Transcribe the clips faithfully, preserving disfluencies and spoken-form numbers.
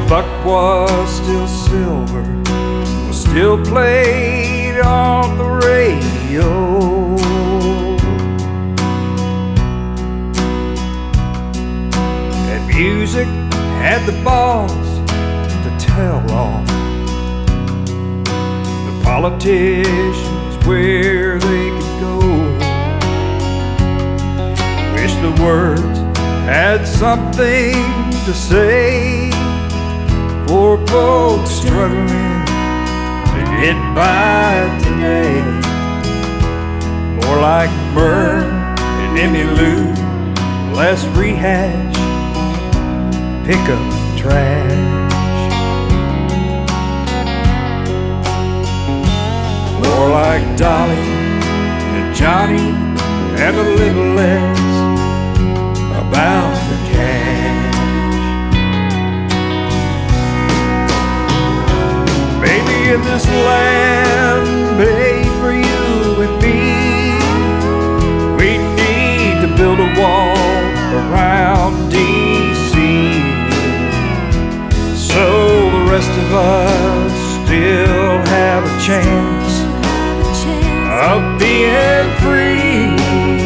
buck was still silver, was still played on the radio. And music had the balls to tell all the politicians where they could go. Wish the words had something to say for folks struggling to get by today. More like Merle and Emmylou, less rehash, pick up trash. More like Dolly and Johnny, and a little less about the cash. Maybe in this land made for you and me, we need to build a wall around D C, so the rest of us still have a chance of being free.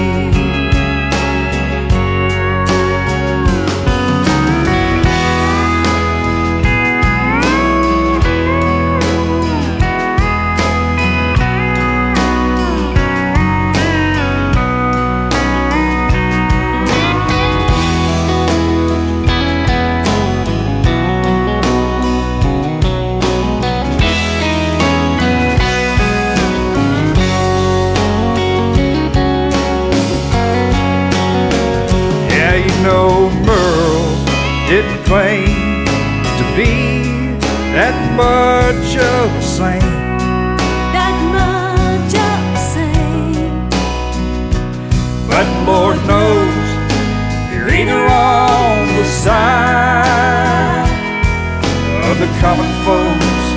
No, Merle didn't claim to be that much of a saint, that much of a saint. But Lord knows you're either on the side of the common folks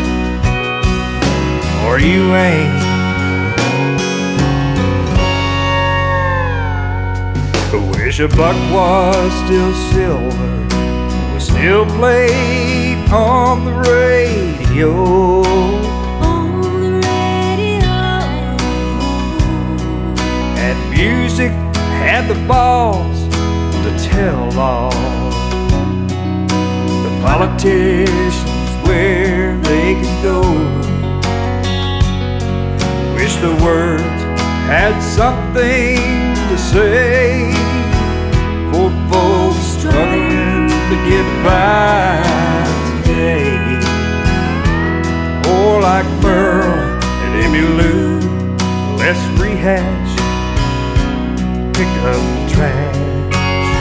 or you ain't. Wish a buck was still silver, was still played on the radio. On the radio. And music had the balls to tell all the politicians where they could go. Wish the words had something to say for folks struggling to get by today. Or like Merle and Emmylou, less rehash, pick up trash.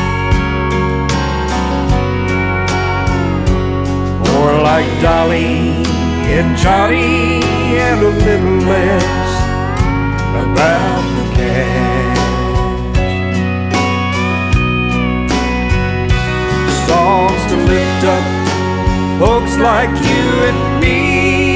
Or like Dolly and Johnny, and a little less about the cash. Songs to lift up folks like you and me.